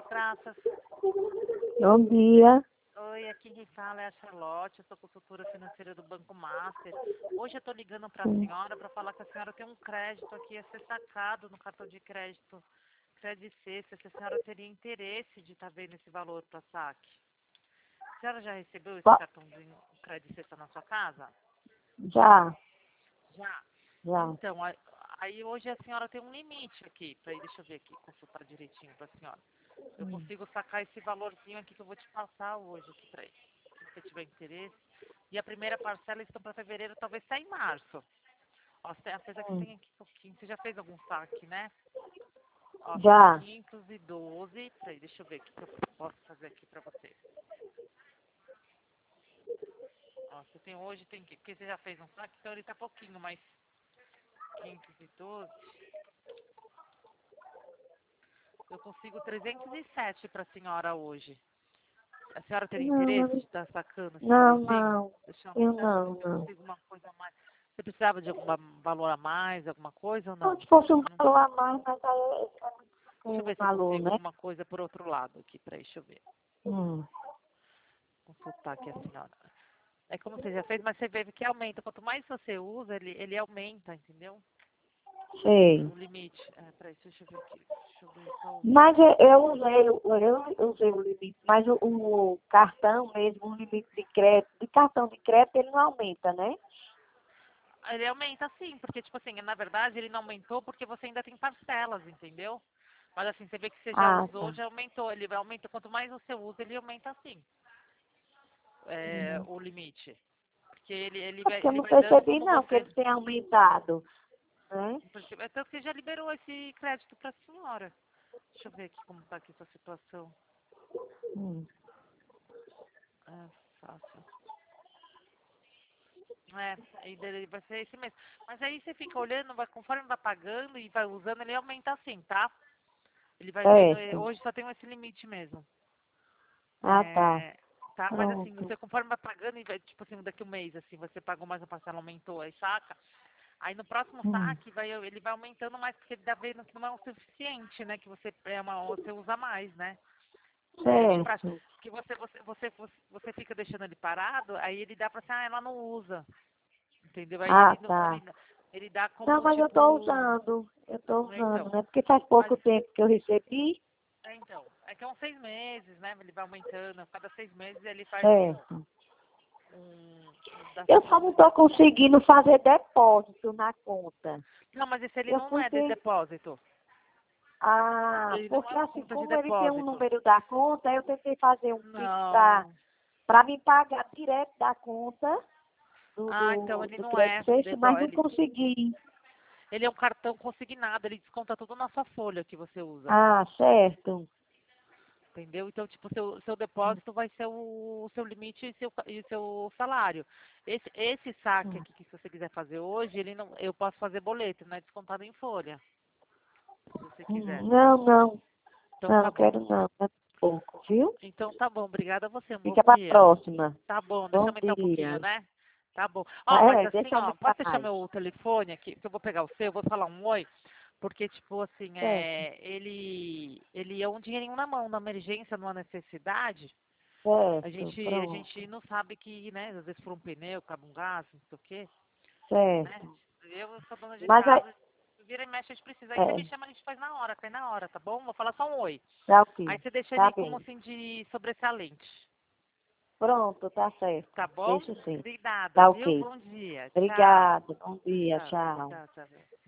graças. Bom dia. Oi, aqui quem fala é a Charlotte, eu sou consultora financeira do Banco Master. Hoje eu estou ligando para a senhora para falar que a senhora tem um crédito aqui a ser sacado no cartão de crédito Credit Sexta, se a senhora teria interesse de estar vendo esse valor para saque. A senhora já recebeu esse Ba- cartãozinho Credit Sexta na sua casa? Já, Já. já. Então, aí hoje a senhora tem um limite aqui. Deixa eu ver aqui, consultar direitinho para a senhora. Eu consigo sacar esse valorzinho aqui que eu vou te passar hoje aqui para ele, se você tiver interesse. E a primeira parcela estão para fevereiro, talvez saia em março. Ó, apesar que tem aqui pouquinho. Você já fez algum saque, né? Ó, são Já. 512. Peraí, deixa eu ver o que eu posso fazer aqui para você. Ó, você tem hoje, tem que. Porque você já fez um saque, então ele tá pouquinho, mas 512. Eu consigo 307 para a senhora hoje. A senhora teria interesse de Não, estar sacando esse não, valorzinho? não. Deixa Eu eu ver não, se eu não. consigo uma coisa a mais. Você precisava de algum valor a mais, alguma coisa ou Não, não? se fosse um Não. valor a mais, mas aí é Deixa eu muito ver se eu valor, consigo né? alguma coisa por outro lado aqui. Peraí, deixa eu ver. Hum, Consultar aqui a senhora. É como você já fez, mas você vê que aumenta. Quanto mais você usa, ele aumenta, entendeu? sei. O limite. Peraí, deixa eu ver aqui. Deixa eu ver só Mas eu usei o limite, mas o cartão mesmo, o limite de crédito, de cartão de crédito, ele não aumenta, né? Ele aumenta sim, porque, tipo assim, na verdade ele não aumentou porque você ainda tem parcelas, entendeu? Mas assim, você vê que você já Ah, usou, tá. já aumentou. Ele aumenta, quanto mais você usa, ele aumenta sim, o limite. Porque É porque eu ele não vai dando percebi, como não, que você. ele tem aumentado, né? Então você já liberou esse crédito para a senhora. Deixa eu ver aqui como tá aqui sua situação. Hum. É fácil. É, aí vai ser esse mesmo. Mas aí você fica olhando, conforme vai pagando e vai usando, ele aumenta assim, tá? Ele vai vendo, Certo. hoje só tem esse limite mesmo. Ah, tá. É, tá, mas assim, Pronto. você conforme vai pagando, e vai, tipo assim, daqui um mês, assim, você pagou mais a parcela, aumentou, aí saca. Aí no próximo Hum. saque, ele vai aumentando mais, porque ele tá vendo que não é o suficiente, né? Que você usa mais, né? É bem prático. Certo. Porque você fica deixando ele parado, aí ele dá pra assim, ela não usa. Entendeu? Aí Ah, tá. ele dá Não, como, mas eu tô tipo. usando. Eu tô usando, Então, né? Porque faz mas, pouco tempo que eu recebi. então, é que é uns 6 meses, né? Ele vai aumentando, cada 6 meses ele faz Certo. dá Eu só não tô 512. conseguindo fazer depósito na conta. Não, mas esse ele Eu não fui é de ter. depósito. Ah, Ele não é porque uma assim, conta de como ele tem um depósito. número da conta, eu tentei fazer um Pix Não. pra me pagar direto da conta Ah, então ele do não crédito é sexta, mas depósito. não consegui. Ele é um cartão consignado, ele desconta tudo na sua folha que você usa. Ah, certo. Entendeu? Então, tipo, seu depósito vai ser o seu limite e seu salário. Esse saque Hum. aqui, que se você quiser fazer hoje, ele não, eu posso fazer boleto, não é descontado em folha, se você quiser. Não, não. Então Não, tá não bom. quero não. É pouco, viu? Então tá bom, obrigada a você, um bom Fica pra dia. próxima. Tá bom, deixa eu Bom aumentar um pouquinho, dia. né? Tá bom. Ó, mas É, assim, deixa eu ó, aumentar pode deixar mais. meu telefone aqui, que eu vou pegar o seu, vou falar um oi, porque, tipo, assim, Certo, ele é um dinheirinho na mão, na emergência, numa necessidade. A certo, gente, a pronto. gente não sabe que, né, às vezes por um pneu, cabe um gás, não sei o quê, né? Certo. Eu sou dona de Mas aí, casa, vira e mexe, a gente precisa. Aí você me é, chama, a gente faz na hora, cai na hora, tá bom? Vou falar só um oi. tá Aí ok. você deixa Tá ele como bem. assim de sobressalente, Pronto, tá certo. tá bom? Deixa sim. Obrigada, Tá viu? ok. Bom dia. Tchau. Obrigado. Bom dia. Tchau, Tchau. tchau, tchau.